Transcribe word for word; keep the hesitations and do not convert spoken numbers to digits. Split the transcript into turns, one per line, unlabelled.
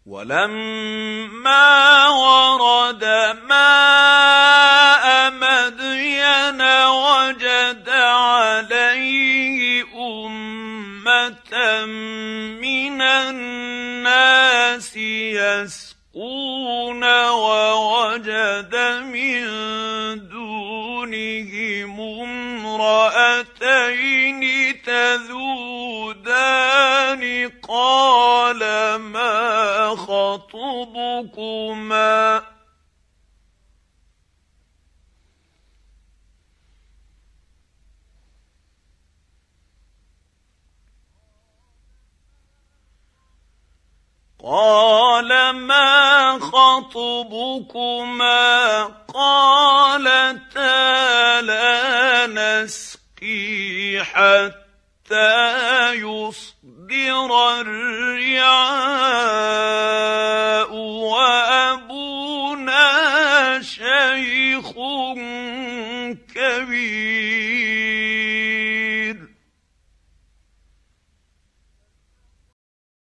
ولما ورد ماء مدين وجد عليه أمة من الناس يسقون ووجد من دونهم امرأتين تذودان قال ما خطبكما قال ما خطبكما قالتا لا نسقي حتى يصدر الرعاء وأبونا شيخ كبير